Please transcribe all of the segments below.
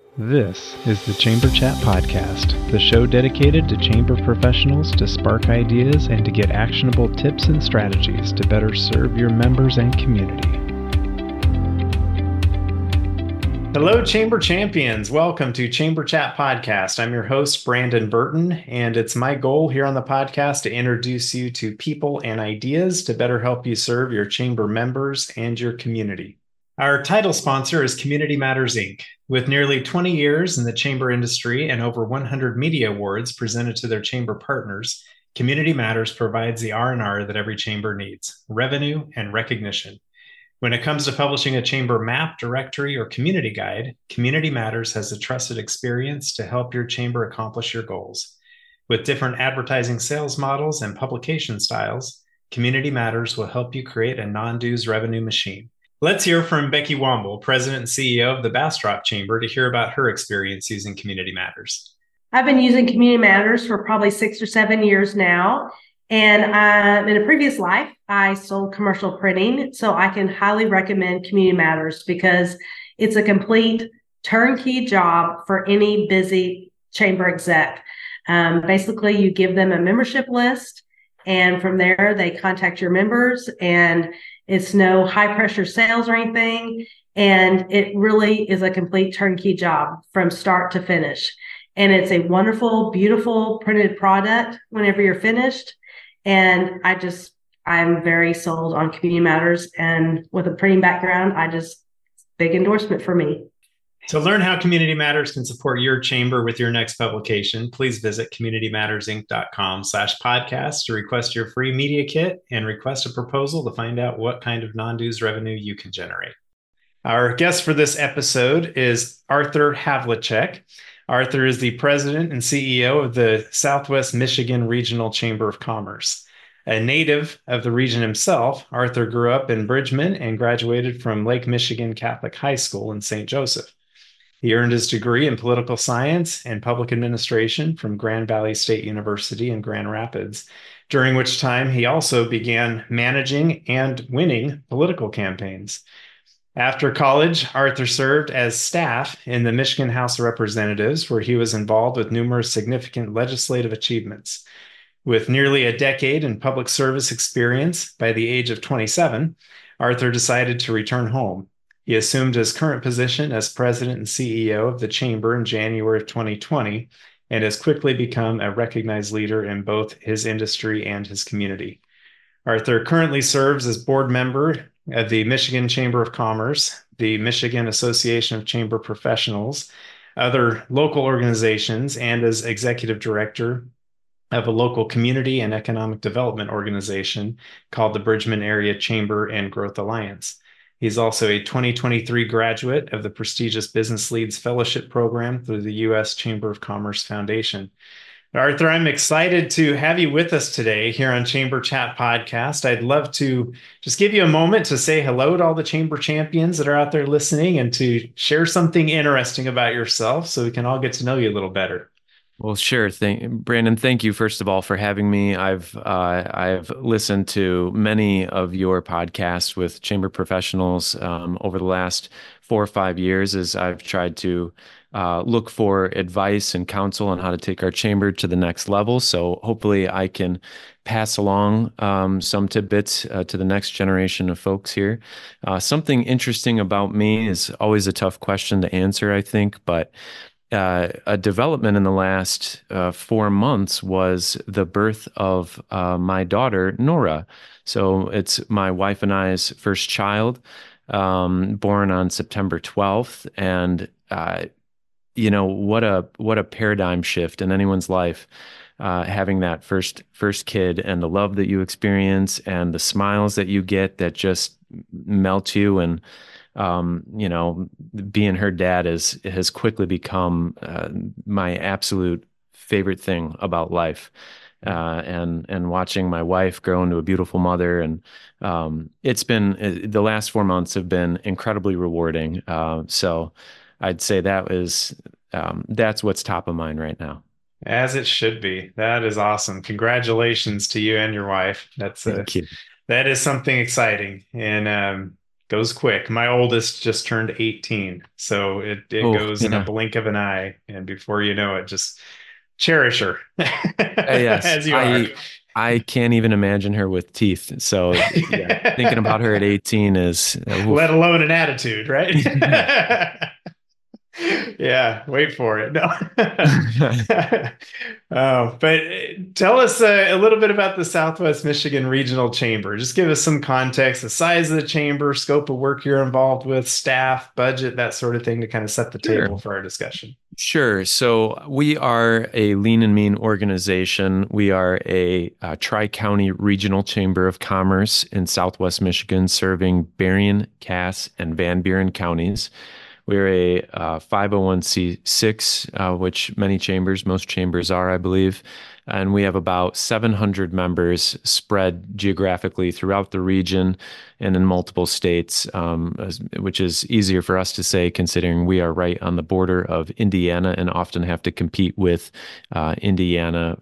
This is the Chamber Chat Podcast, the show dedicated to chamber professionals to spark ideas and to get actionable tips and strategies to better serve your members and community. Hello, Chamber Champions. Welcome to Chamber Chat Podcast. I'm your host, Brandon Burton, and it's my goal here on the podcast to introduce you to people and ideas to better help you serve your chamber members and your community. Our title sponsor is Community Matters, Inc. With nearly 20 years in the chamber industry and over 100 media awards presented to their chamber partners, Community Matters provides the R&R that every chamber needs: revenue and recognition. When it comes to publishing a chamber map, directory, or community guide, Community Matters has a trusted experience to help your chamber accomplish your goals. With different advertising sales models and publication styles, Community Matters will help you create a non-dues revenue machine. Let's hear from Becky Womble, President and CEO of the Bastrop Chamber, to hear about her experience using Community Matters. I've been using Community Matters for probably 6 or 7 years now. And in a previous life, I sold commercial printing. So I can highly recommend Community Matters because it's a complete turnkey job for any busy chamber exec. Basically, you give them a membership list, and from there, they contact your members, and it's no high pressure sales or anything. And it really is a complete turnkey job from start to finish. And it's a wonderful, beautiful printed product whenever you're finished. And I'm very sold on Community Matters. And with a printing background, big endorsement for me. To learn how Community Matters can support your chamber with your next publication, please visit communitymattersinc.com/podcast to request your free media kit and request a proposal to find out what kind of non-dues revenue you can generate. Our guest for this episode is Arthur Havlicek. Arthur is the president and CEO of the Southwest Michigan Regional Chamber of Commerce. A native of the region himself, Arthur grew up in Bridgman and graduated from Lake Michigan Catholic High School in St. Joseph. He earned his degree in political science and public administration from Grand Valley State University in Grand Rapids, during which time he also began managing and winning political campaigns. After college, Arthur served as staff in the Michigan House of Representatives, where he was involved with numerous significant legislative achievements. With nearly a decade in public service experience, by the age of 27, Arthur decided to return home. He assumed his current position as president and CEO of the chamber in January of 2020 and has quickly become a recognized leader in both his industry and his community. Arthur currently serves as board member of the Michigan Chamber of Commerce, the Michigan Association of Chamber Professionals, other local organizations, and as executive director of a local community and economic development organization called the Bridgman Area Chamber and Growth Alliance. He's also a 2023 graduate of the prestigious Business Leads Fellowship Program through the U.S. Chamber of Commerce Foundation. Arthur, I'm excited to have you with us today here on Chamber Chat Podcast. I'd love to just give you a moment to say hello to all the Chamber Champions that are out there listening and to share something interesting about yourself so we can all get to know you a little better. Well, sure. Brandon, thank you, first of all, for having me. I've listened to many of your podcasts with chamber professionals over the last 4 or 5 years as I've tried to look for advice and counsel on how to take our chamber to the next level. So hopefully I can pass along some tidbits to the next generation of folks here. Something interesting about me is always a tough question to answer, I think, but a development in the last 4 months was the birth of my daughter, Nora. So it's my wife and I's first child, born on September 12th. And, what a paradigm shift in anyone's life, having that first kid and the love that you experience and the smiles that you get that just melt you. And being her dad has quickly become my absolute favorite thing about life, and watching my wife grow into a beautiful mother. And it's been the last 4 months have been incredibly rewarding. So I'd say that's what's top of mind right now. As it should be. That is awesome. Congratulations to you and your wife. Thank you. That is something exciting. And goes quick. My oldest just turned 18, so it Oh, goes in a yeah. blink of an eye, and before you know it, just cherish her Yes. as you are. I can't even imagine her with teeth. So yeah, thinking about her at 18 is Let oof. alone an attitude, right? Yeah. Yeah, wait for it. No. Oh, but tell us a little bit about the Southwest Michigan Regional Chamber. Just give us some context, the size of the chamber, scope of work you're involved with, staff, budget, that sort of thing to kind of set the Sure. table for our discussion. Sure. So we are a lean and mean organization. We are a, tri-county regional chamber of commerce in Southwest Michigan, serving Berrien, Cass, and Van Buren counties. We're a 501c6, which most chambers are, I believe. And we have about 700 members spread geographically throughout the region and in multiple states, which is easier for us to say considering we are right on the border of Indiana and often have to compete with Indiana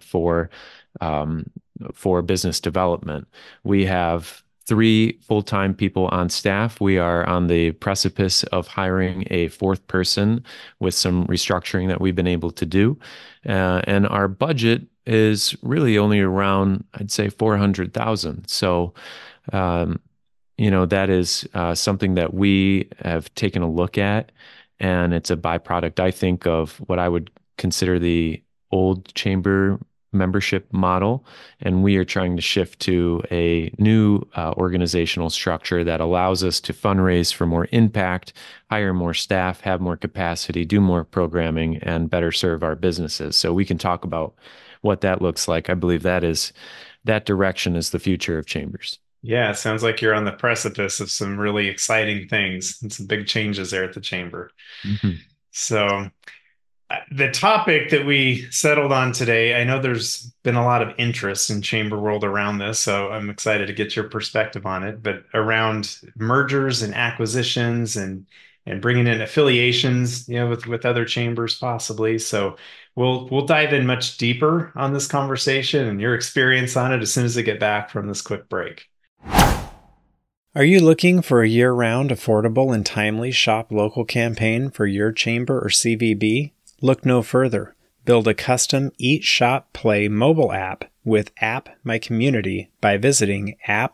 for business development. We have 3 full-time people on staff. We are on the precipice of hiring a 4th person with some restructuring that we've been able to do. And our budget is really only around, I'd say, 400,000. So, um, that is something that we have taken a look at, and it's a byproduct, I think, of what I would consider the old chamber membership model. And we are trying to shift to a new organizational structure that allows us to fundraise for more impact, hire more staff, have more capacity, do more programming, and better serve our businesses. So we can talk about what that looks like. I believe that direction is the future of chambers. Yeah, it sounds like you're on the precipice of some really exciting things and some big changes there at the chamber. Mhm. So, the topic that we settled on today, I know there's been a lot of interest in chamber world around this, so I'm excited to get your perspective on it. But around mergers and acquisitions and bringing in affiliations, with other chambers possibly. So we'll dive in much deeper on this conversation and your experience on it as soon as I get back from this quick break. Are you looking for a year-round, affordable, and timely shop local campaign for your chamber or CVB? Look no further. Build a custom Eat, Shop, Play mobile app with App My Community by visiting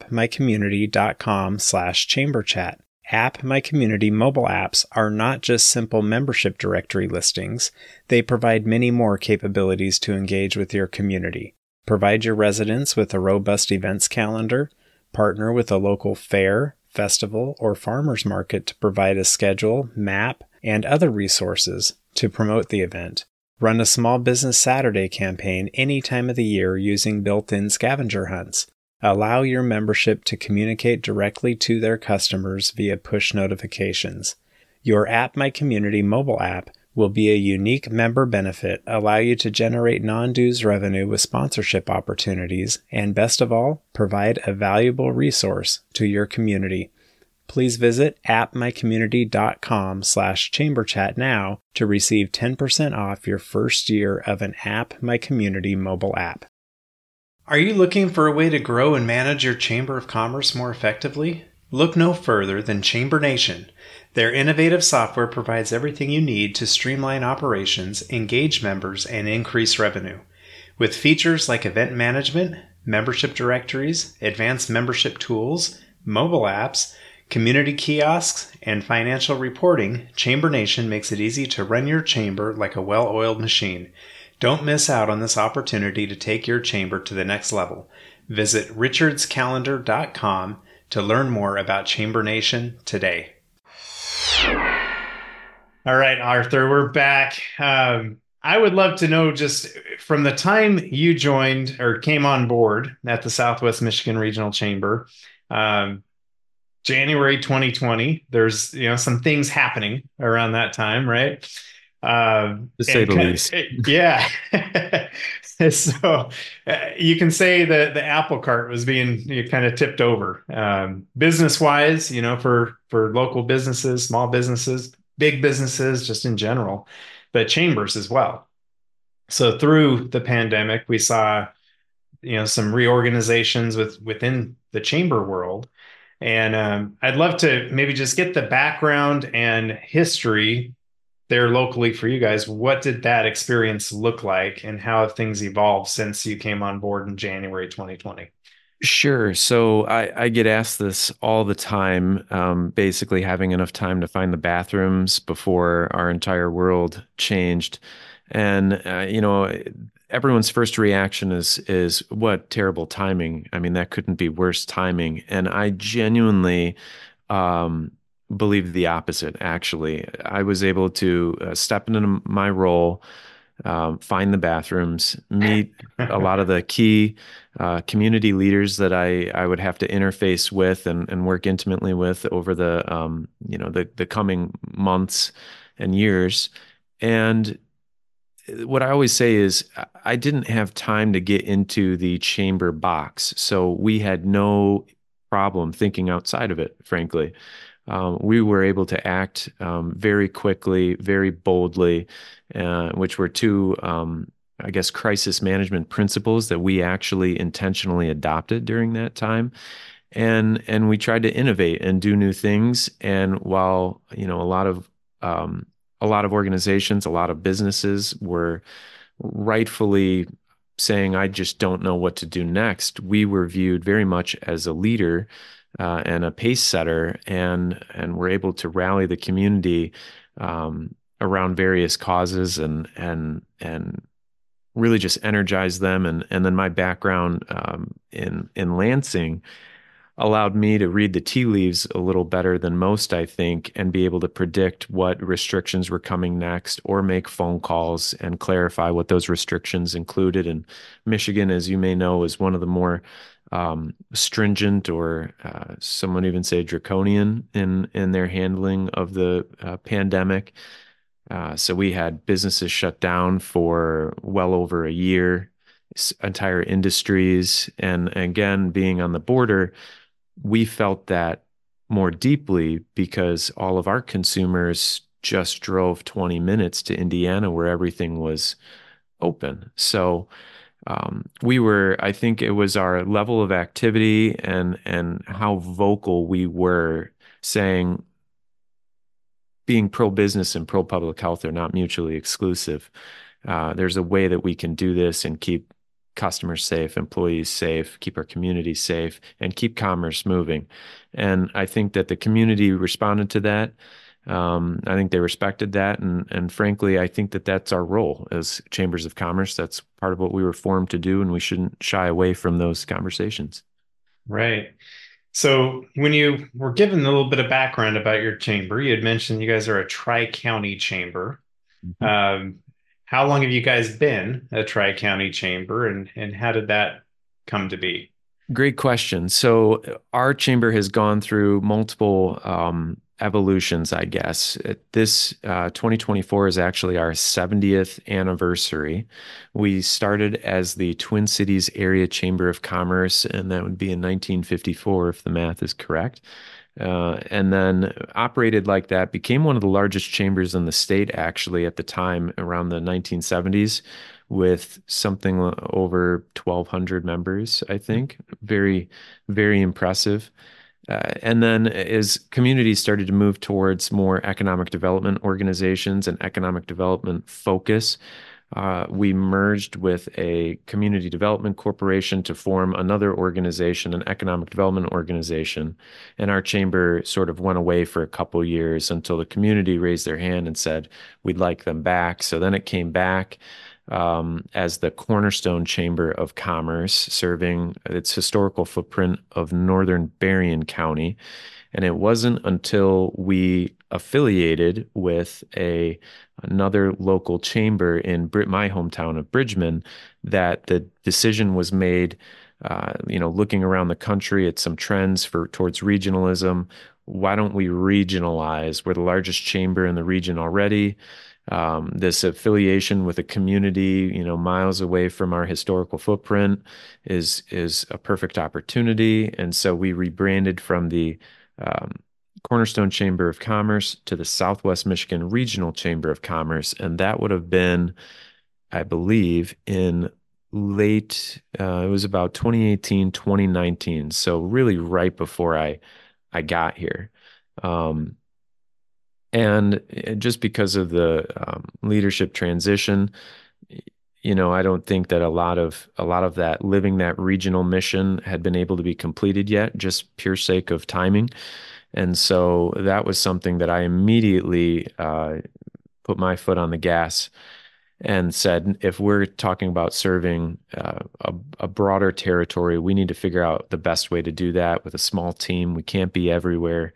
appmycommunity.com/chamberchat. App My Community mobile apps are not just simple membership directory listings. They provide many more capabilities to engage with your community. Provide your residents with a robust events calendar. Partner with a local fair, festival, or farmers market to provide a schedule, map, and other resources to promote the event. Run a small business Saturday campaign any time of the year using built-in scavenger hunts. Allow your membership to communicate directly to their customers via push notifications. Your App My Community mobile app will be a unique member benefit, allow you to generate non-dues revenue with sponsorship opportunities, and best of all, provide a valuable resource to your community. Please visit appmycommunity.com/chamberchat now to receive 10% off your first year of an App My Community mobile app. Are you looking for a way to grow and manage your Chamber of Commerce more effectively? Look no further than Chamber Nation. Their innovative software provides everything you need to streamline operations, engage members, and increase revenue. With features like event management, membership directories, advanced membership tools, mobile apps, community kiosks, and financial reporting, Chamber Nation makes it easy to run your chamber like a well-oiled machine. Don't miss out on this opportunity to take your chamber to the next level. Visit richardscalendar.com to learn more about Chamber Nation today. All right, Arthur, we're back. I would love to know, just from the time you joined or came on board at the Southwest Michigan Regional Chamber, January 2020, there's some things happening around that time, right? To say the least. Yeah. So you can say that the apple cart was being kind of tipped over, business wise, for local businesses, small businesses, big businesses, just in general, but chambers as well. So through the pandemic, we saw, some reorganizations within the chamber world. And I'd love to maybe just get the background and history there locally for you guys. What did that experience look like, and how have things evolved since you came on board in January 2020? Sure. So I get asked this all the time, basically having enough time to find the bathrooms before our entire world changed. And everyone's first reaction is what terrible timing. I mean, that couldn't be worse timing. And I genuinely um, believe the opposite, actually. I was able to step into my role, find the bathrooms, meet a lot of the key community leaders that I would have to interface with and work intimately with over the coming months and years. And what I always say is I didn't have time to get into the chamber box, so we had no problem thinking outside of it, frankly. We were able to act very quickly, very boldly, which were two, I guess, crisis management principles that we actually intentionally adopted during that time. And we tried to innovate and do new things. And while, a lot of organizations, a lot of businesses were rightfully saying, I just don't know what to do next, we were viewed very much as a leader and a pace setter, and were able to rally the community around various causes and really just energize them. And then my background in Lansing allowed me to read the tea leaves a little better than most, I think, and be able to predict what restrictions were coming next or make phone calls and clarify what those restrictions included. And Michigan, as you may know, is one of the more stringent, or some would even say draconian in their handling of the pandemic. So we had businesses shut down for well over a year, entire industries. And again, being on the border, we felt that more deeply because all of our consumers just drove 20 minutes to Indiana where everything was open. So I think it was our level of activity and how vocal we were, saying being pro-business and pro-public health are not mutually exclusive. There's a way that we can do this and keep customers safe, employees safe, keep our community safe, and keep commerce moving. And I think that the community responded to that. I think they respected that. And frankly, I think that that's our role as chambers of commerce. That's part of what we were formed to do, and we shouldn't shy away from those conversations. Right. So when you were given a little bit of background about your chamber, you had mentioned you guys are a tri-county chamber. Mhm. Um, how long have you guys been a tri-county chamber, and how did that come to be? Great question. So our chamber has gone through multiple evolutions, I guess. This 2024 is actually our 70th anniversary. We started as the Twin Cities Area Chamber of Commerce, and that would be in 1954, if the math is correct. And then operated like that, became one of the largest chambers in the state, actually, at the time, around the 1970s, with something over 1,200 members, I think. Very, very impressive. And then as communities started to move towards more economic development organizations and economic development focus, we merged with a community development corporation to form another organization, an economic development organization. And our chamber sort of went away for a couple years until the community raised their hand and said, we'd like them back. So then it came back as the Cornerstone Chamber of Commerce, serving its historical footprint of northern Berrien County. And it wasn't until we affiliated with another local chamber in my hometown of Bridgman that the decision was made, looking around the country at some trends towards regionalism. Why don't we regionalize? We're the largest chamber in the region already. This affiliation with a community, miles away from our historical footprint is a perfect opportunity. And so we rebranded from the um, Cornerstone Chamber of Commerce to the Southwest Michigan Regional Chamber of Commerce. And that would have been, I believe, in it was about 2018, 2019. So really right before I I got here. And just because of the leadership transition, I don't think that a lot of that living that regional mission had been able to be completed yet, just pure sake of timing. And so that was something that I immediately put my foot on the gas and said, if we're talking about serving a broader territory, we need to figure out the best way to do that with a small team. We can't be everywhere.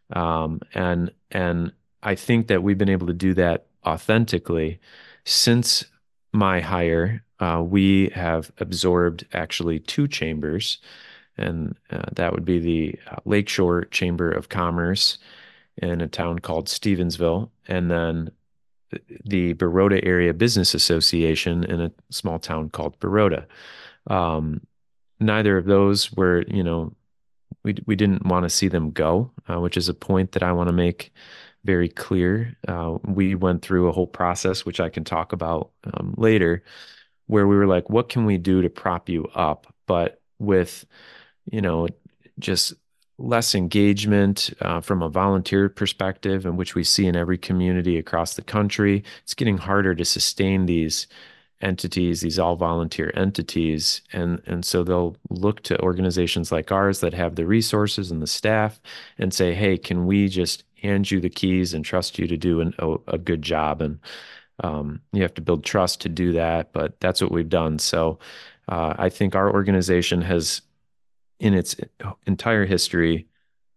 And I think that we've been able to do that authentically since my hire. We have absorbed actually two chambers, and that would be the Lakeshore Chamber of Commerce in a town called Stevensville, and then the Baroda Area Business Association in a small town called Baroda. Neither of those were, we didn't want to see them go, which is a point that I want to make very clear. We went through a whole process, which I can talk about later, where we were like, what can we do to prop you up? But with, just less engagement from a volunteer perspective, and which we see in every community across the country, it's getting harder to sustain these entities, these all volunteer entities. And so they'll look to organizations like ours that have the resources and the staff and say, hey, can we just hand you the keys and trust you to do a good job? And you have to build trust to do that, but that's what we've done. So I think our organization has, in its entire history,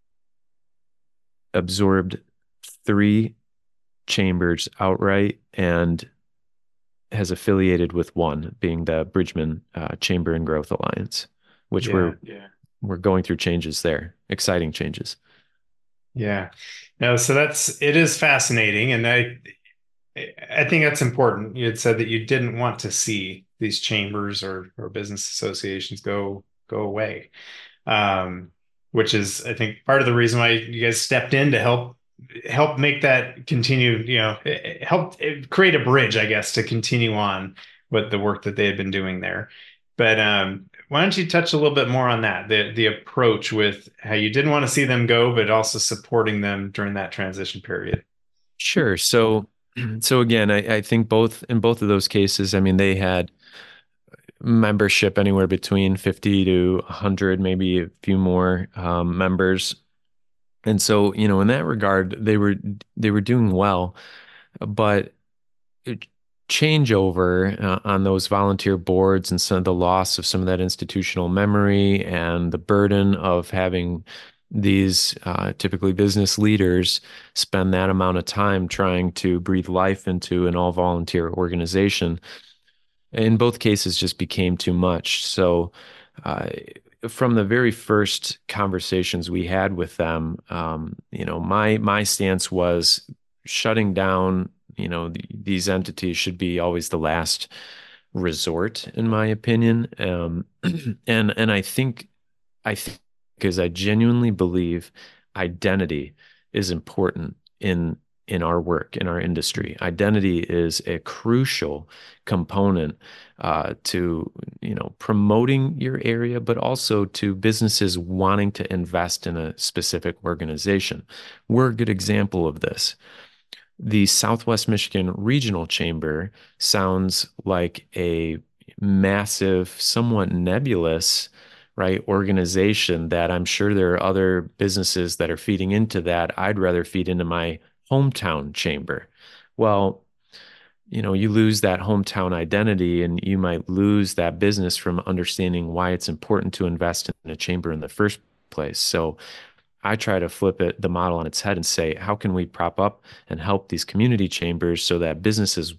absorbed 3 chambers outright and has affiliated with one, being the Bridgman Chamber and Growth Alliance, which we're going through changes there, exciting changes. Yeah. No, so it is fascinating. And I think that's important. You had said that you didn't want to see these chambers or business associations go away. Which is, I think, part of the reason why you guys stepped in to help make that continue, help create a bridge, I guess, to continue on with the work that they had been doing there. But why don't you touch a little bit more on that, the approach with how you didn't want to see them go, but also supporting them during that transition period? Sure. So again, I think in both of those cases, I mean, they had membership anywhere between 50 to 100, maybe a few more members. And so, in that regard, they were doing well, but changeover on those volunteer boards and some of the loss of some of that institutional memory and the burden of having these typically business leaders spend that amount of time trying to breathe life into an all volunteer organization, in both cases, just became too much. So from the very first conversations we had with them, my stance was shutting down, these entities should be always the last resort, in my opinion. And I think because I genuinely believe identity is important in our work, in our industry. Identity is a crucial component to, promoting your area, but also to businesses wanting to invest in a specific organization. We're a good example of this. The Southwest Michigan Regional Chamber sounds like a massive, somewhat nebulous, right, organization that I'm sure there are other businesses that are feeding into that. I'd rather feed into my hometown chamber. Well, you lose that hometown identity, and you might lose that business from understanding why it's important to invest in a chamber in the first place. So I try to flip the model on its head and say, how can we prop up and help these community chambers so that businesses,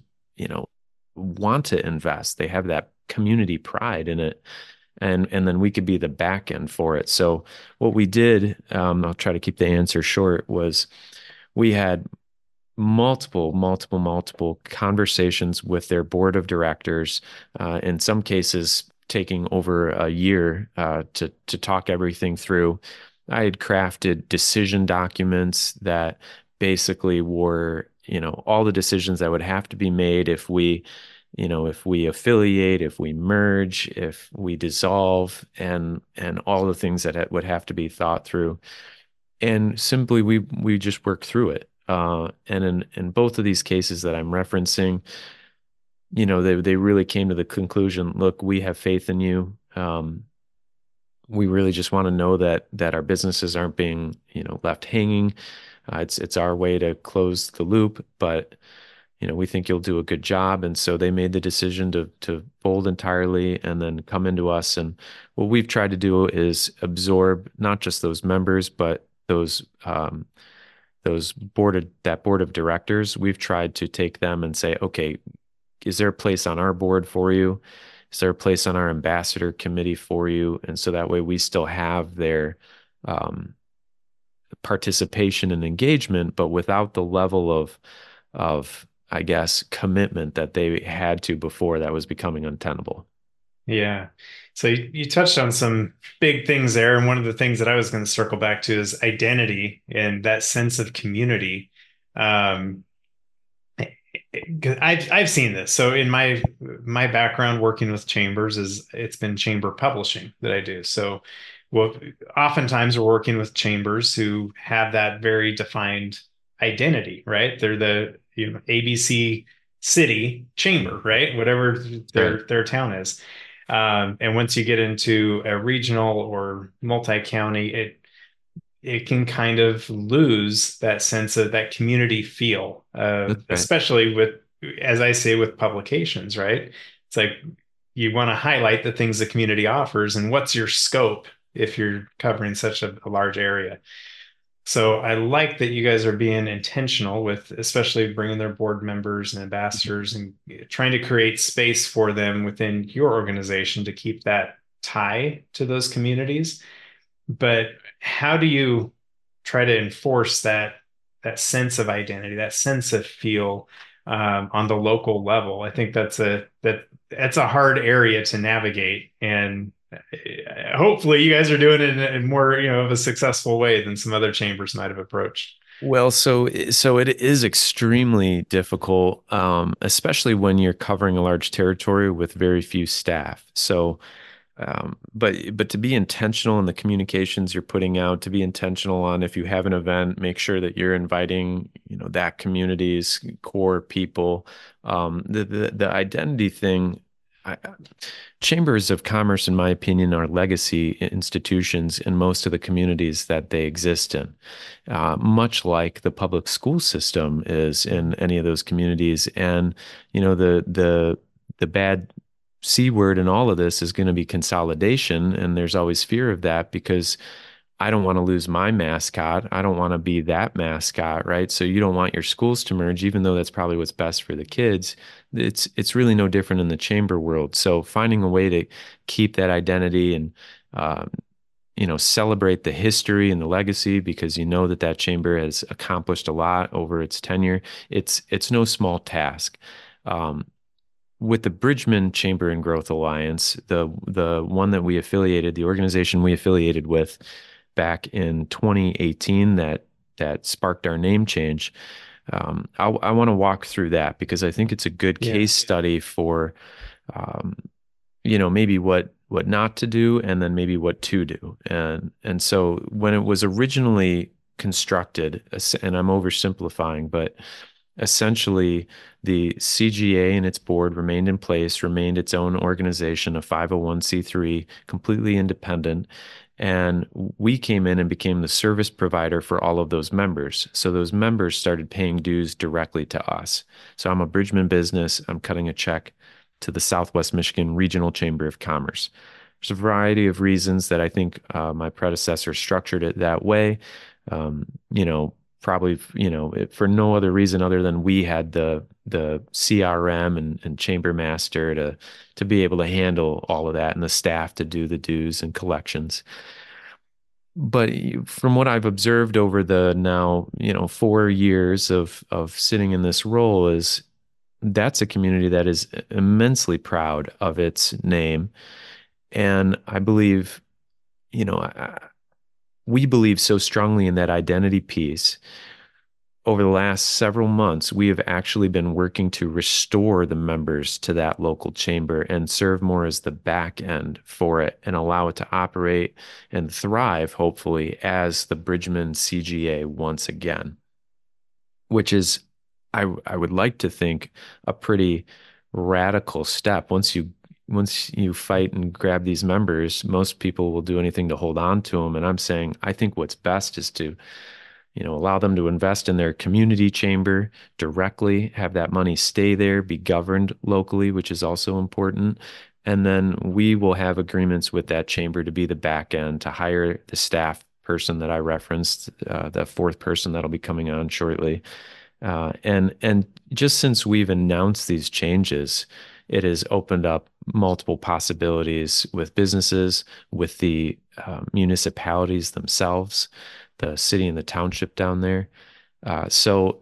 want to invest? They have that community pride in it. And then we could be the back end for it. So what we did, I'll try to keep the answer short, was we had multiple conversations with their board of directors, in some cases taking over a year to talk everything through. I had crafted decision documents that basically were, all the decisions that would have to be made if we affiliate, if we merge, if we dissolve, and all the things that would have to be thought through. and simply we just work through it. And in both of these cases that I'm referencing, they really came to the conclusion, look, we have faith in you. We really just want to know that our businesses aren't being, left hanging. It's our way to close the loop, but we think you'll do a good job. And so they made the decision to fold entirely and then come into us. And what we've tried to do is absorb not just those members, but those board of directors. We've tried to take them and say, okay, is there a place on our board for you? Is there a place on our ambassador committee for you? And so that way we still have their um, participation and engagement, but without the level of I guess commitment that they had to before that was becoming untenable. Yeah. So you touched on some big things there. And one of the things that I was going to circle back to is identity and that sense of community. Um, I've seen this. So in my background working with chambers is it's been chamber publishing that I do. So well, oftentimes we're working with chambers who have that very defined identity, right? They're the ABC city chamber, right? Whatever Right. their town is. And once you get into a regional or multi-county, it can kind of lose that sense of that community feel, That's right. especially with, as I say, with publications, right? It's like you want to highlight the things the community offers and what's your scope if you're covering such a large area. So I like that you guys are being intentional with, especially bringing their board members and ambassadors and trying to create space for them within your organization to keep that tie to those communities. But how do you try to enforce that sense of identity, that sense of feel on the local level? I think that's a hard area to navigate, and hopefully, you guys are doing it in more of a successful way than some other chambers might have approached. Well, so it is extremely difficult, especially when you're covering a large territory with very few staff. So but to be intentional in the communications you're putting out, to be intentional on if you have an event, make sure that you're inviting, that community's core people. The identity thing, chambers of commerce, in my opinion, are legacy institutions in most of the communities that they exist in, much like the public school system is in any of those communities. And the bad C word in all of this is going to be consolidation. And there's always fear of that because I don't want to lose my mascot. I don't want to be that mascot, right? So you don't want your schools to merge, even though that's probably what's best for the kids. It's really no different in the chamber world. So finding a way to keep that identity and um, celebrate the history and the legacy because that chamber has accomplished a lot over its tenure. It's no small task. Um, with the Bridgman Chamber and Growth Alliance, the one that we affiliated, the organization we affiliated with back in 2018 that sparked our name change. I want to walk through that because I think it's a good Yeah. case study for um, maybe what not to do and then maybe what to do. And so when it was originally constructed, and I'm oversimplifying, but essentially the CGA and its board remained in place, remained its own organization, a 501c3, completely independent. And we came in and became the service provider for all of those members. So those members started paying dues directly to us. So I'm a Bridgman business. I'm cutting a check to the Southwest Michigan Regional Chamber of Commerce. There's a variety of reasons that I think my predecessor structured it that way. Um, Probably, for no other reason other than we had the CRM and chamber master to be able to handle all of that and the staff to do the dues and collections. But from what I've observed over the now, 4 years of sitting in this role is that's a community that is immensely proud of its name. And I believe, we believe so strongly in that identity piece. over the last several months, we have actually been working to restore the members to that local chamber and serve more as the back end for it and allow it to operate and thrive, hopefully, as the Bridgman CGA once again, which is, I would like to think, a pretty radical step. Once you fight and grab these members, most people will do anything to hold on to them. And I'm saying, I think what's best is to allow them to invest in their community chamber directly, have that money stay there, be governed locally, which is also important. And then we will have agreements with that chamber to be the back end, to hire the staff person that I referenced, the fourth person that'll be coming on shortly. And just since we've announced these changes, it has opened up multiple possibilities with businesses, with the municipalities themselves, the city and the township down there. So,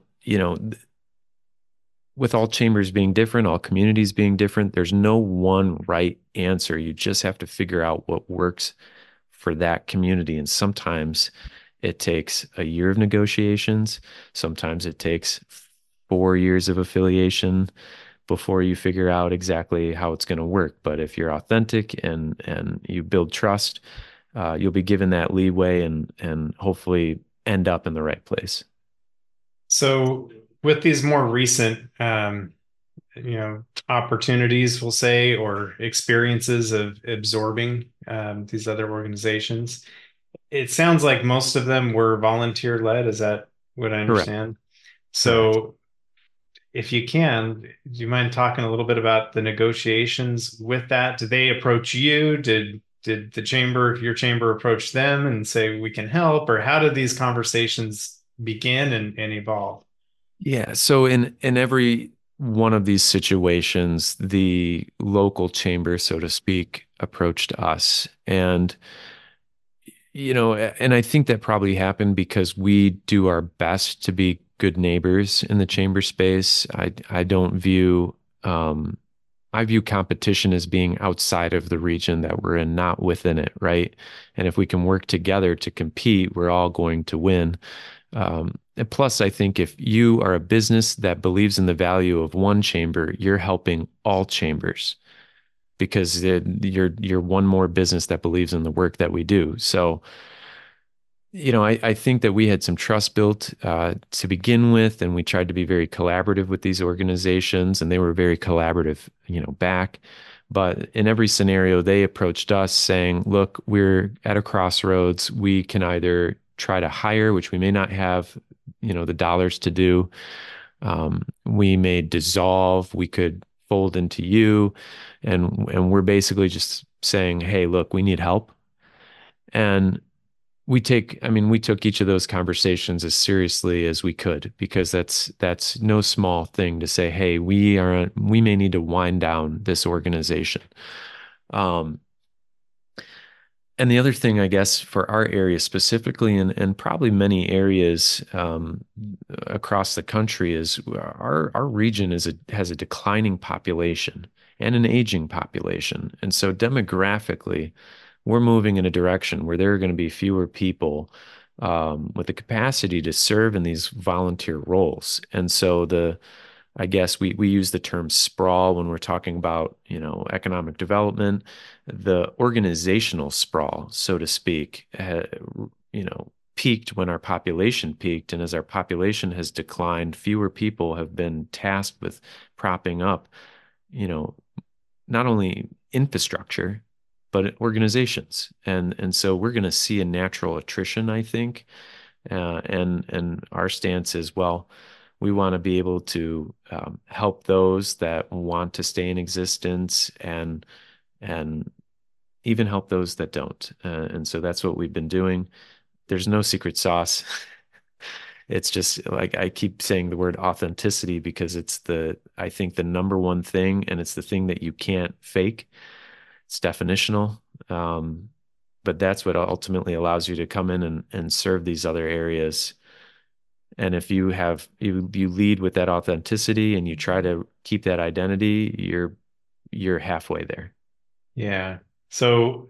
with all chambers being different, all communities being different, there's no one right answer. You just have to figure out what works for that community. And sometimes it takes a year of negotiations. Sometimes it takes 4 years of affiliation before you figure out exactly how it's going to work. But if you're authentic and you build trust, you'll be given that leeway and hopefully end up in the right place. So with these more recent, opportunities, we'll say, or experiences of absorbing these other organizations, it sounds like most of them were volunteer led. Is that what I understand? Correct. So if you can, do you mind talking a little bit about the negotiations with that? Did they approach you? Did your chamber approach them and say, we can help? Or how did these conversations begin and evolve? Yeah. So in every one of these situations, the local chamber, so to speak, approached us. And and I think that probably happened because we do our best to be good neighbors in the chamber space. I don't view I view competition as being outside of the region that we're in, not within it, right? And if we can work together to compete, we're all going to win. And plus, I think if you are a business that believes in the value of one chamber, you're helping all chambers because you're one more business that believes in the work that we do. So, I think that we had some trust built to begin with, and we tried to be very collaborative with these organizations, and they were very collaborative, back. But in every scenario, they approached us saying, look, we're at a crossroads. We can either try to hire, which we may not have, the dollars to do. We may dissolve. We could fold into you. And we're basically just saying, hey, look, we need help. And we took each of those conversations as seriously as we could, because that's no small thing to say, hey, we may need to wind down this organization. And the other thing, I guess, for our area specifically, and probably many areas across the country, is our region has a declining population and an aging population. And so demographically, we're moving in a direction where there are going to be fewer people with the capacity to serve in these volunteer roles. And so I guess we use the term sprawl when we're talking about, economic development. The organizational sprawl, so to speak, peaked when our population peaked. And as our population has declined, fewer people have been tasked with propping up, not only infrastructure, but organizations. And so we're going to see a natural attrition, I think. And our stance is, well, we want to be able to help those that want to stay in existence and even help those that don't. And so that's what we've been doing. There's no secret sauce. It's just like I keep saying the word authenticity because I think the number one thing, and it's the thing that you can't fake. It's definitional. But that's what ultimately allows you to come in and serve these other areas. And if you lead with that authenticity and you try to keep that identity, you're halfway there. Yeah. So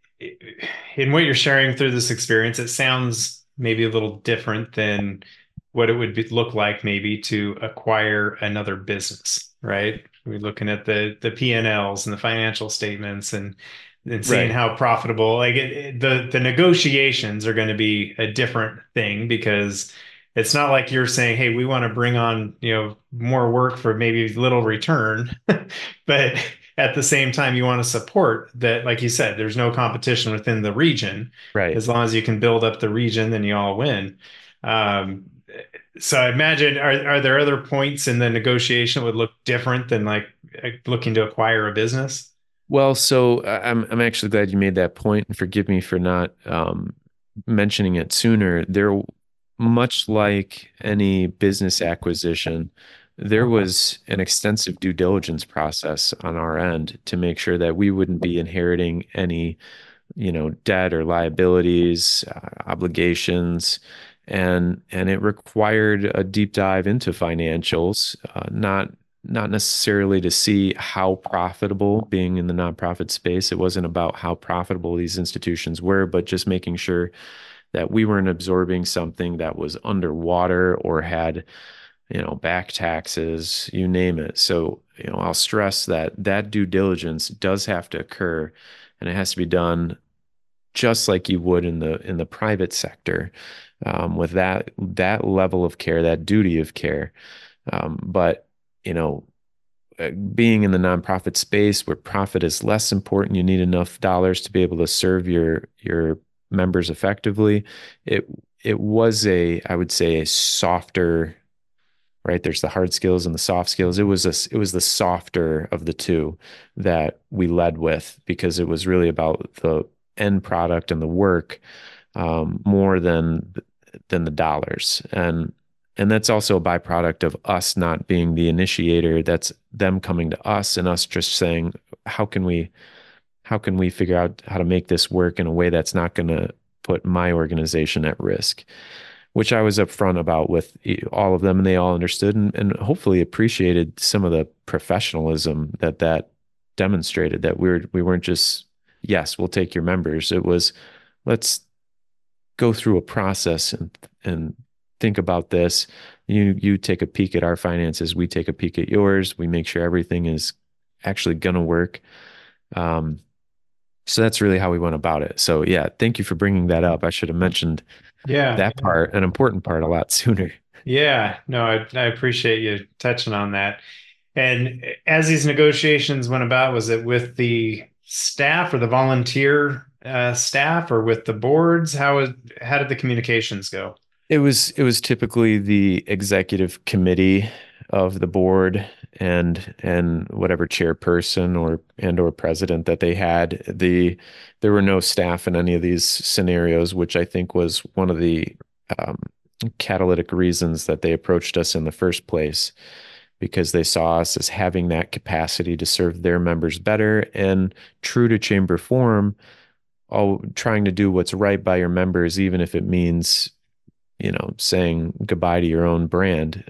in what you're sharing through this experience, it sounds maybe a little different than what it would look like maybe to acquire another business, right? We're looking at the P&Ls and the financial statements and seeing Right. how profitable. Like the negotiations are going to be a different thing because it's not like you're saying, hey, we want to bring on, more work for maybe little return, but at the same time, you want to support that. Like you said, there's no competition within the region. Right. As long as you can build up the region, then you all win. Um, so I imagine, are there other points in the negotiation that would look different than like looking to acquire a business? Well, so I'm actually glad you made that point, and forgive me for not mentioning it sooner. There, much like any business acquisition, there was an extensive due diligence process on our end to make sure that we wouldn't be inheriting any, debt or liabilities, obligations, and it required a deep dive into financials, not necessarily to see how profitable being in the nonprofit space. It wasn't about how profitable these institutions were, but just making sure that we weren't absorbing something that was underwater or had, back taxes, you name it. So, I'll stress that that due diligence does have to occur, and it has to be done just like you would in the private sector, with that level of care, that duty of care. But you know, being in the nonprofit space where profit is less important, you need enough dollars to be able to serve your members effectively. It it was I would say, a softer, right? There's the hard skills and the soft skills. It was the softer of the two that we led with, because it was really about the end product and the work, more than the dollars. And that's also a byproduct of us not being the initiator. That's them coming to us and us just saying, how can we figure out how to make this work in a way that's not going to put my organization at risk, which I was upfront about with all of them, and they all understood and hopefully appreciated some of the professionalism that demonstrated, that we weren't just, yes, we'll take your members. It was, let's go through a process and think about this. You take a peek at our finances, we take a peek at yours. We make sure everything is actually going to work. So that's really how we went about it. So yeah, thank you for bringing that up. I should have mentioned Yeah. that part, an important part, a lot sooner. Yeah. No, I appreciate you touching on that. And as these negotiations went about, was it with the staff or the volunteer staff or with the boards? How did the communications go? It was typically the executive committee of the board and whatever chairperson or president that they had. There were no staff in any of these scenarios, which I think was one of the um, catalytic reasons that they approached us in the first place, because they saw us as having that capacity to serve their members better, and true to chamber form, all trying to do what's right by your members, even if it means, saying goodbye to your own brand.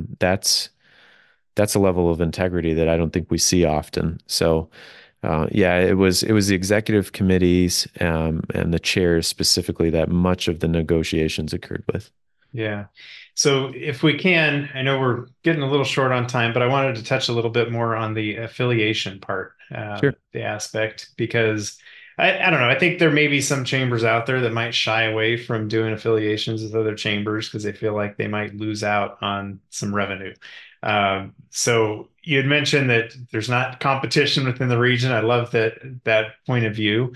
That's a level of integrity that I don't think we see often. So, yeah, it was the executive committees, and the chairs specifically that much of the negotiations occurred with. Yeah. So if we can, I know we're getting a little short on time, but I wanted to touch a little bit more on the affiliation part, Sure. the aspect, because I don't know. I think there may be some chambers out there that might shy away from doing affiliations with other chambers because they feel like they might lose out on some revenue. So you had mentioned that there's not competition within the region. I love that point of view.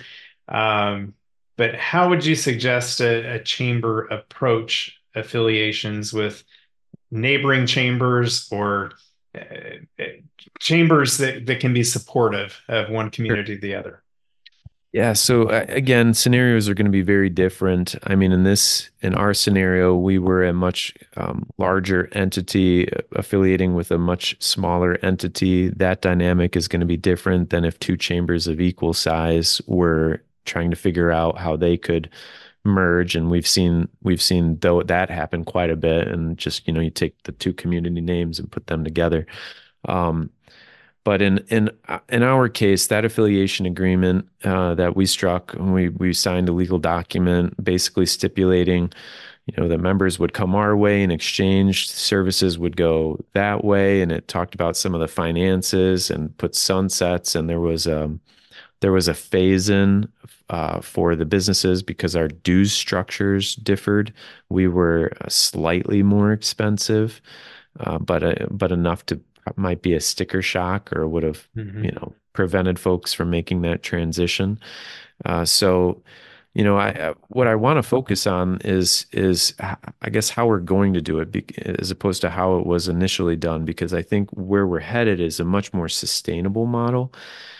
But how would you suggest a chamber approach affiliations with neighboring chambers or uh, uh, chambers that can be supportive of one Sure. community to the other? Yeah. So again, scenarios are going to be very different. I mean, in our scenario, we were a much larger entity affiliating with a much smaller entity. That dynamic is going to be different than if two chambers of equal size were trying to figure out how they could merge. And we've seen though that happen quite a bit. And just, you take the two community names and put them together. Um, but in our case, that affiliation agreement that we struck, and we signed a legal document basically stipulating, the members would come our way in exchange, services would go that way. And it talked about some of the finances and put sunsets. And there was a phase in for the businesses because our dues structures differed. We were slightly more expensive, but enough to might be a sticker shock or would have prevented folks from making that transition. So, what I want to focus on is I guess how we're going to do it as opposed to how it was initially done, because I think where we're headed is a much more sustainable model.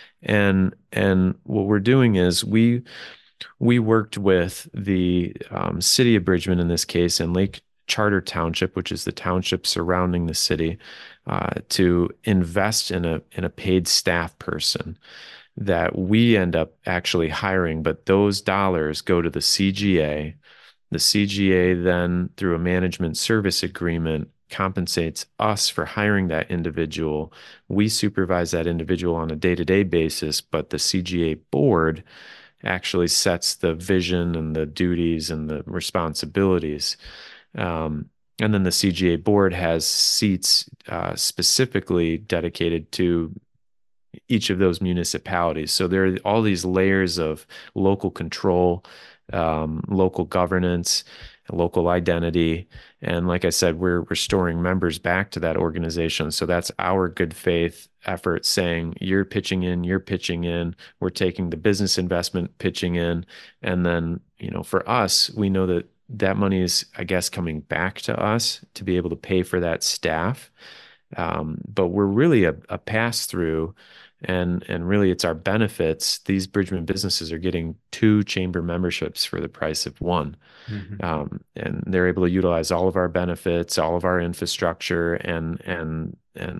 And what we're doing is we worked with the city of Bridgman in this case and Lake Charter Township, which is the township surrounding the city, to invest in a paid staff person that we end up actually hiring, but those dollars go to the CGA. The CGA then, through a management service agreement, compensates us for hiring that individual. We supervise that individual on a day-to-day basis, but the CGA board actually sets the vision and the duties and the responsibilities. And then the CGA board has seats specifically dedicated to each of those municipalities. So there are all these layers of local control, local governance, local identity. And like I said, we're restoring members back to that organization. So that's our good faith effort saying, you're pitching in, we're taking the business investment, pitching in. And then, for us, we know that that money is, I guess, coming back to us to be able to pay for that staff. But we're really a pass through. And really, it's our benefits. These Bridgman businesses are getting 2 chamber memberships for the price of 1. And they're able to utilize all of our benefits, all of our infrastructure, and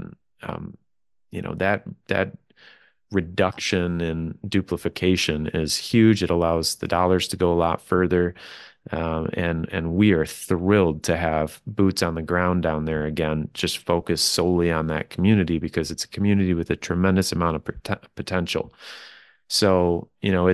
that reduction in duplication is huge. It allows the dollars to go a lot further. And we are thrilled to have boots on the ground down there again, just focus solely on that community because it's a community with a tremendous amount of potential. So,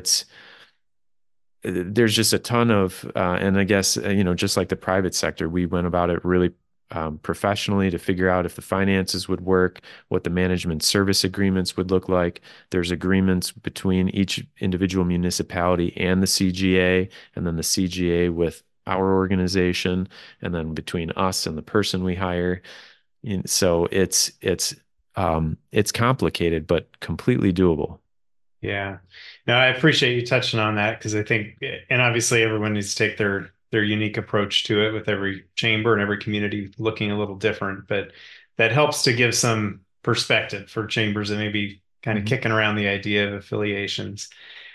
there's just a ton of, and I guess, just like the private sector, we went about it really professionally to figure out if the finances would work, what the management service agreements would look like. There's agreements between each individual municipality and the CGA, and then the CGA with our organization, and then between us and the person we hire. So it's complicated, but completely doable. Yeah. No, I appreciate you touching on that because I think, and obviously everyone needs to take their unique approach to it with every chamber and every community looking a little different, but that helps to give some perspective for chambers that may be kind of kicking around the idea of affiliations.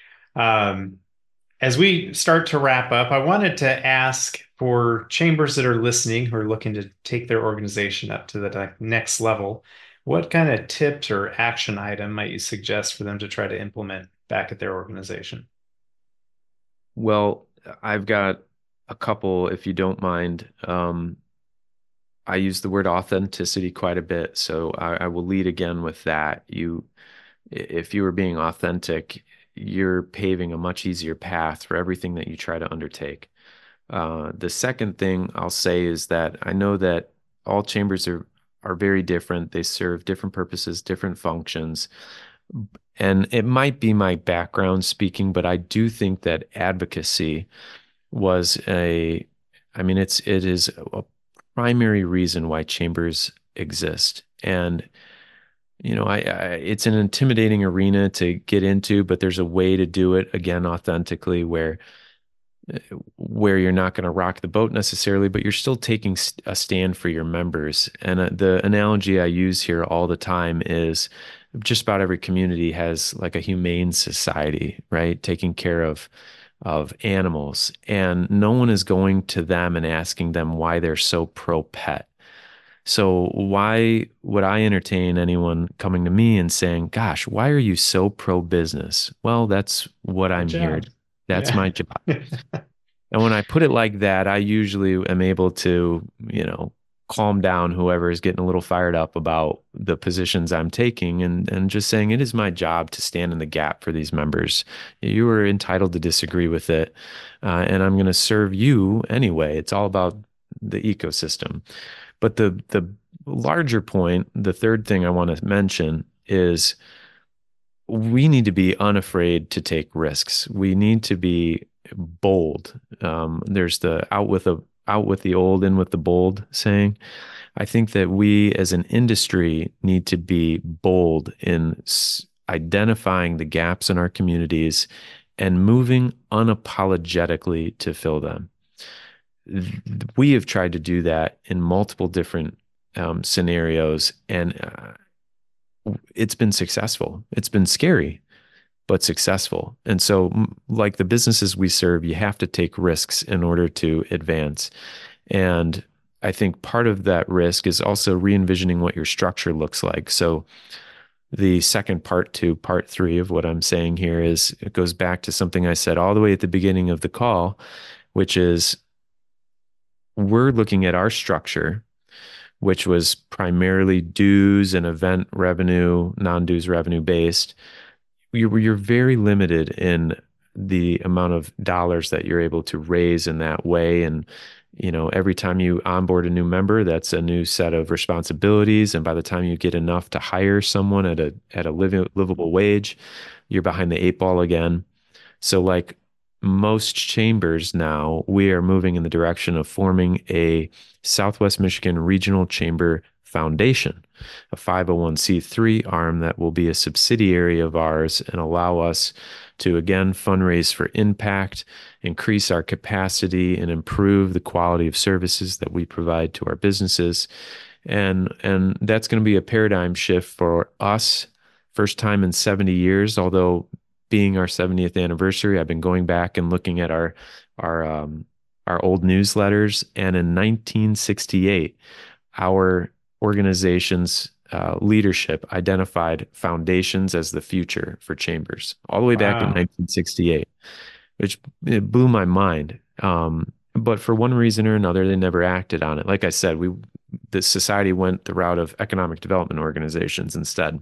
As we start to wrap up, I wanted to ask for chambers that are listening who are looking to take their organization up to the next level, what kind of tips or action item might you suggest for them to try to implement back at their organization? Well, I've got a couple, if you don't mind. I use the word authenticity quite a bit, so I will lead again with that. If you are being authentic, you're paving a much easier path for everything that you try to undertake. The second thing I'll say is that I know that all chambers are very different. They serve different purposes, different functions. And it might be my background speaking, but I do think that advocacy it is a primary reason why chambers exist. And, it's an intimidating arena to get into, but there's a way to do it, again, authentically, where you're not going to rock the boat necessarily, but you're still taking a stand for your members. And the analogy I use here all the time is just about every community has like a humane society, right? Taking care of animals. And no one is going to them and asking them why they're so pro pet. So why would I entertain anyone coming to me and saying, gosh, why are you so pro business? Well, that's what I'm here. That's my job. And when I put it like that, I usually am able to, calm down whoever is getting a little fired up about the positions I'm taking, and just saying it is my job to stand in the gap for these members. You are entitled to disagree with it, and I'm going to serve you anyway. It's all about the ecosystem. But the larger point, the third thing I want to mention is we need to be unafraid to take risks. We need to be bold. There's the out with the old, in with the bold saying. I think that we as an industry need to be bold in identifying the gaps in our communities and moving unapologetically to fill them. We have tried to do that in multiple different scenarios, and it's been successful. It's been scary, but successful. And so, like the businesses we serve, you have to take risks in order to advance. And I think part of that risk is also re-envisioning what your structure looks like. So the second part to part 3 of what I'm saying here is it goes back to something I said all the way at the beginning of the call, which is we're looking at our structure, which was primarily dues and event revenue, non-dues revenue based. You're very limited in the amount of dollars that you're able to raise in that way. And, every time you onboard a new member, that's a new set of responsibilities. And by the time you get enough to hire someone at a livable wage, you're behind the 8 ball again. So like most chambers now, we are moving in the direction of forming a Southwest Michigan Regional Chamber Foundation, a 501c3 arm that will be a subsidiary of ours and allow us to, again, fundraise for impact, increase our capacity, and improve the quality of services that we provide to our businesses. And that's going to be a paradigm shift for us, first time in 70 years, although being our 70th anniversary, I've been going back and looking at our old newsletters. And in 1968, our organization's leadership identified foundations as the future for chambers, all the way back in 1968, which it blew my mind. But for one reason or another, they never acted on it. Like I said, the society went the route of economic development organizations instead.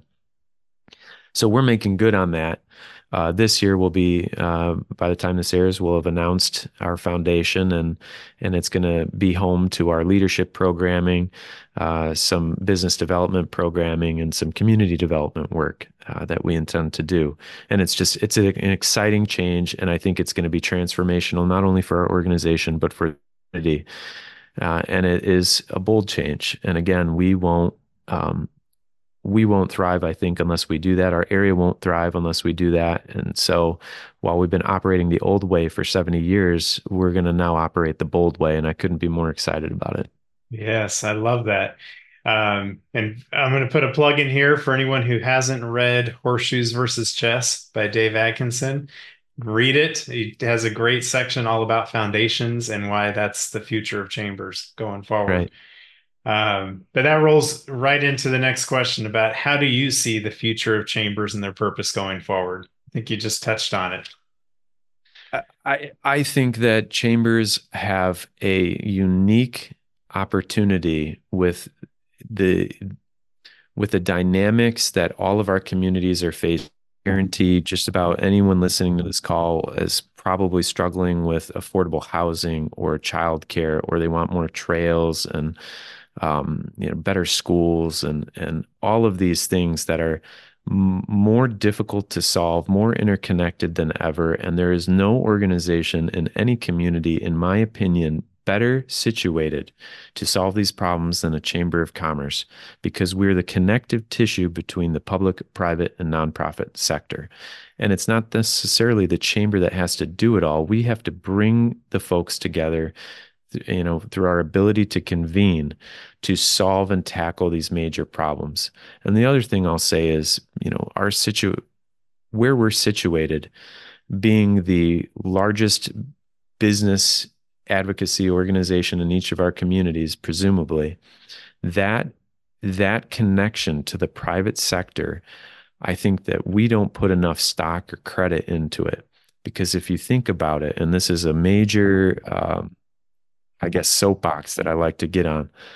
So we're making good on that. This year will be, by the time this airs, we'll have announced our foundation, and it's going to be home to our leadership programming, some business development programming, and some community development work that we intend to do. And it's an exciting change, and I think it's going to be transformational, not only for our organization, but for the community. And it is a bold change. And again, we won't thrive, I think, unless we do that. Our area won't thrive unless we do that. And so while we've been operating the old way for 70 years, we're going to now operate the bold way. And I couldn't be more excited about it. Yes, I love that. And I'm going to put a plug in here for anyone who hasn't read Horseshoes versus Chess by Dave Atkinson. Read it. He has a great section all about foundations and why that's the future of chambers going forward. Right. But that rolls right into the next question about how do you see the future of chambers and their purpose going forward? I think you just touched on it. I think that chambers have a unique opportunity with the dynamics that all of our communities are facing. Guarantee just about anyone listening to this call is probably struggling with affordable housing or childcare, or they want more trails and better schools and all of these things that are more difficult to solve, more interconnected than ever. And there is no organization in any community, in my opinion, better situated to solve these problems than a chamber of commerce, because we're the connective tissue between the public, private, and nonprofit sector. And it's not necessarily the chamber that has to do it all. We have to bring the folks together, through our ability to convene to solve and tackle these major problems. And the other thing I'll say is, where we're situated, being the largest business advocacy organization in each of our communities, presumably, that connection to the private sector, I think that we don't put enough stock or credit into it. Because if you think about it, and this is a major soapbox that I like to get on,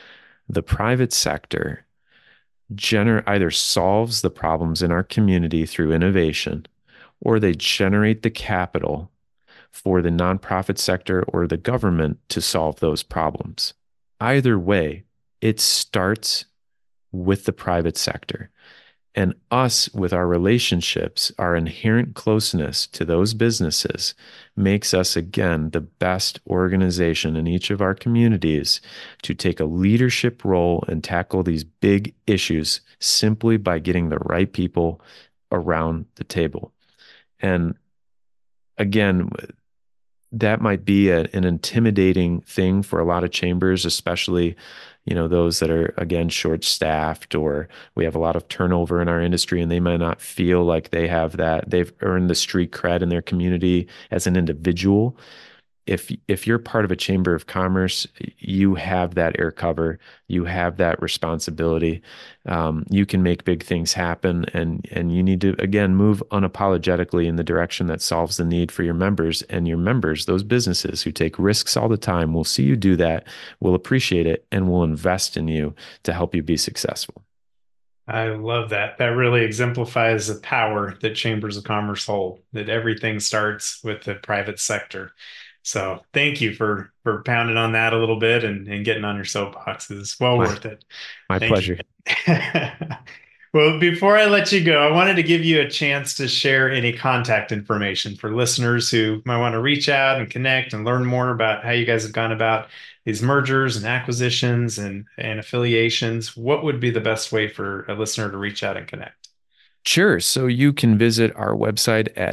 the private sector either solves the problems in our community through innovation, or they generate the capital for the nonprofit sector or the government to solve those problems. Either way, it starts with the private sector. And us, with our relationships, our inherent closeness to those businesses makes us, again, the best organization in each of our communities to take a leadership role and tackle these big issues simply by getting the right people around the table. And again, that might be an intimidating thing for a lot of chambers, especially, those that are, again, short-staffed, or we have a lot of turnover in our industry and they might not feel like they've earned the street cred in their community as an individual. If you're part of a chamber of commerce, you have that air cover, you have that responsibility. You can make big things happen, and you need to, again, move unapologetically in the direction that solves the need for your members. And your members, those businesses who take risks all the time, will see you do that, will appreciate it, and will invest in you to help you be successful. I love that. That really exemplifies the power that chambers of commerce hold, that everything starts with the private sector. So thank you for pounding on that a little bit and getting on your soapbox. It's well worth it. My pleasure. Well, before I let you go, I wanted to give you a chance to share any contact information for listeners who might want to reach out and connect and learn more about how you guys have gone about these mergers and acquisitions and affiliations. What would be the best way for a listener to reach out and connect? Sure. So you can visit our website at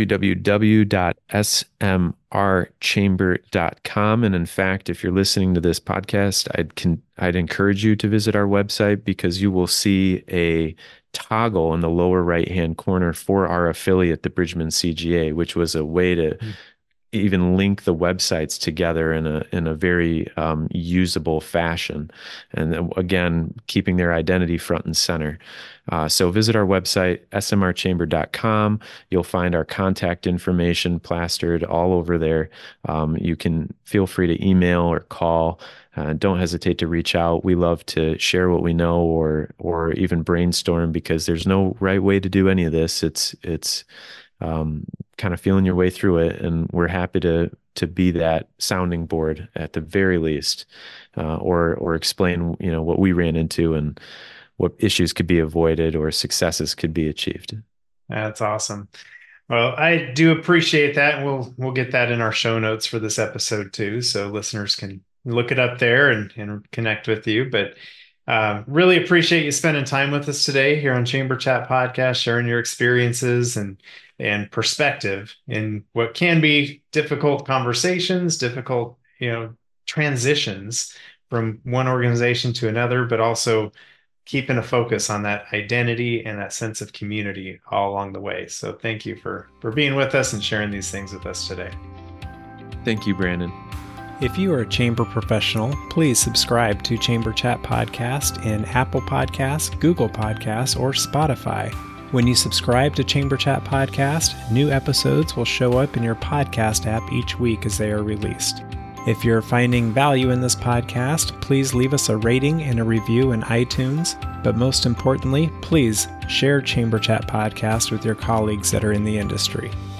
www.smrchamber.com. And in fact, if you're listening to this podcast, I'd encourage you to visit our website, because you will see a toggle in the lower right-hand corner for our affiliate, the Bridgman CGA, which was a way to even link the websites together in a very usable fashion. And again, keeping their identity front and center. So visit our website, smrchamber.com. You'll find our contact information plastered all over there. You can feel free to email or call. Don't hesitate to reach out. We love to share what we know or even brainstorm, because there's no right way to do any of this. It's kind of feeling your way through it, and we're happy to be that sounding board at the very least, or explain what we ran into and what issues could be avoided or successes could be achieved. That's awesome. Well, I do appreciate that. We'll get that in our show notes for this episode too, so listeners can look it up there and connect with you. But really appreciate you spending time with us today here on Chamber Chat Podcast, sharing your experiences and perspective in what can be difficult conversations, difficult, transitions from one organization to another, but also keeping a focus on that identity and that sense of community all along the way. So thank you for being with us and sharing these things with us today. Thank you, Brandon. If you are a chamber professional, please subscribe to Chamber Chat Podcast in Apple Podcasts, Google Podcasts, or Spotify. When you subscribe to Chamber Chat Podcast, new episodes will show up in your podcast app each week as they are released. If you're finding value in this podcast, please leave us a rating and a review in iTunes. But most importantly, please share Chamber Chat Podcast with your colleagues that are in the industry.